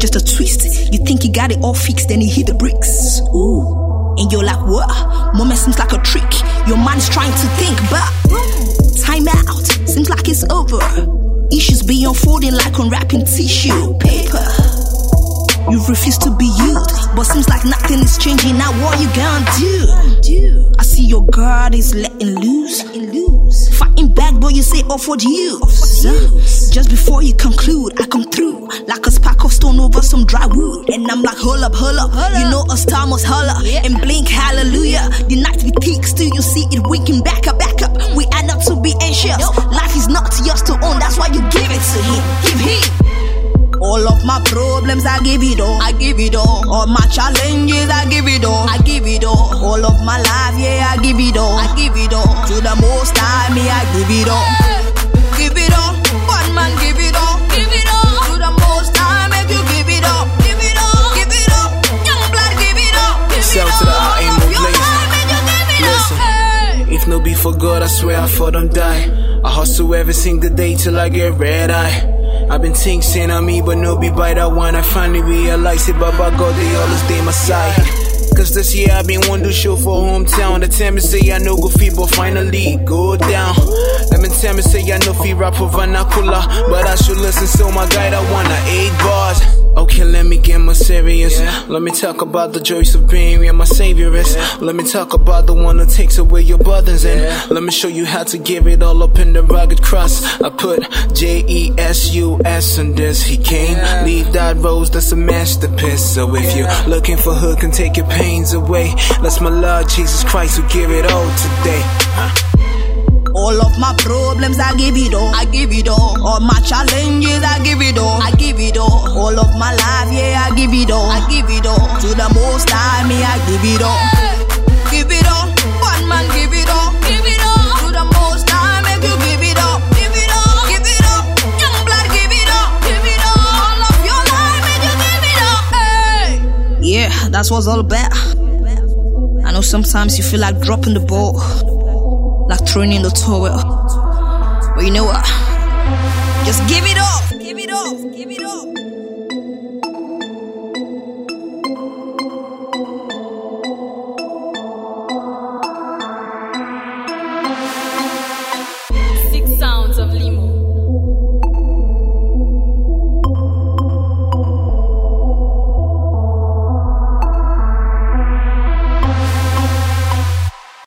just a twist. You think you got it all fixed, then you hit the bricks. Ooh, and you're like, what? Moment seems like a trick. Your mind is trying to think, but time out, seems like it's over. Issues be unfolding like unwrapping tissue paper. You refuse to be used, but seems like nothing is changing. Now what you gonna do? I see your guard is letting loose. Fighting back, but you say offered you. Just before you conclude, I come through like a spark of stone over some dry wood. And I'm like, hold up. You know a star must holler and blink hallelujah. The night be thick, still you see it winking back up. We are not to be anxious. Life is not yours to own, that's why you give it to him. Give him. All of my problems, I give it all. All my challenges, I give it all. All of my life, yeah, I give it all. To the most high, me, I give it all. Give it all, one man, give it all. To the most high, make you give it all. Give it all, young blood, give it all. Shout to the out, ain't no place. Listen, if no be for God, I swear I for them die. I hustle every single day till I get red eye. I've been thinking on me, but no be by that one. I finally realized it, but by God, they always stay my side. Cause this year I've been one to show for hometown. The time me say I know go feed, but finally go down. Let me tell me say I know feed rap for vernacular, but I should listen so my guide I wanna 8 bars. Okay, let me get more serious. Let me talk about the joys of being where my savior is. Let me talk about the one that takes away your burdens and let me show you how to give it all up in the rugged cross. I put Jesus in this. He came, leave that rose, that's a masterpiece. So if you're looking for who can take your pains away, that's my Lord Jesus Christ who give it all today. All of my problems, I give it all. All my challenges, I give it all. All of my life, yeah, I give it all. To the most high, me, I give it all. Give it all, one man, give it all. To the most high, make you give it all. Give it all, young blood, give it all. All of your life, make you give it all. Hey. Yeah, that's what's all about. I know sometimes you feel like dropping the ball, like throwing in the towel, but you know what? Just give it up.